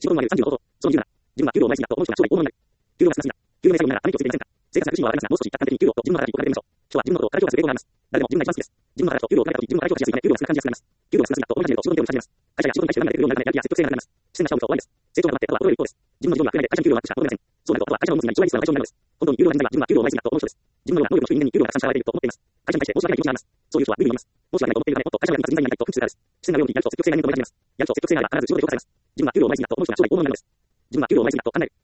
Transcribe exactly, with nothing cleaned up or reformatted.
仕事のあるさんじゅうのこと、その理由なら、自分は給料をもらいすぎだと思う人が将来大物になる。給料が少なすぎだ。給料明細を読みながらため息をついていませんか。生活が苦しいのはわかりますが、もう少し客観的に給料と自分の働きを比べてみましょう。人は自分のことを過大評価する傾向があります。誰でも自分が一番好きです。自分の働きと給料を比べたとき、自分の働きをしやすいため給料が少なく感じやすくなります。給料が少なすぎだと思い始めると仕事に手を出し始めます。会社や仕事に対して涙が出るようになるためやる気や積極性がなくなります。自然な勝負と終わりです。成長が待って、あとは衰える一方です。自分の事業が増えないで会社の給料がアップしたと思いません。そうなると、あとは会社の持つには一割率が対象になるのです。本当に給料が大事なら自分は給料をもらいすぎだと思う人です。自分のような能力の低い人間に給料がたくさん支払われていると思っています。会社に対して申し訳ない気持ちになります。そういう人は無理に言います。申し訳ないと思っているため、もっと会社の役に立つ人材になりたいと奮起するからです。自然なようにやると積極性が人間と同じです。やると積極性があれば必ず仕事で評価されます。自分は給料をもらいすぎだと思う人が将来大物になるのです。自分は給料をもらいすぎだと考える。